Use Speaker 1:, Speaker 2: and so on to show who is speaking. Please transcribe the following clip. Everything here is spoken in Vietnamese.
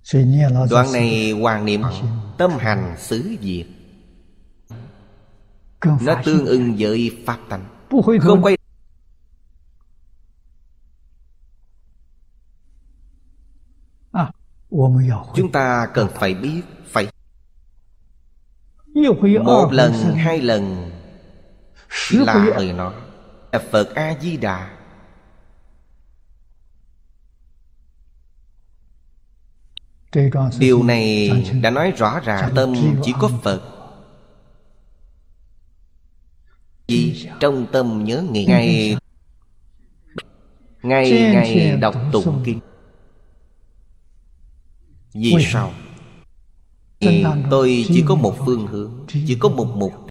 Speaker 1: Đoạn này Hoàng niệm tâm hành xứ diệt, nó tương ưng với pháp tánh, không quay. Chúng ta cần phải biết, phải một lần, hai lần là hơi nó là Phật A-di-đà. Điều này đã nói rõ ràng tâm chỉ có Phật. Vì trong tâm nhớ nghĩ, ngày đọc tụng kinh. Vì sao? Tôi chỉ có một phương hướng, chỉ có một mục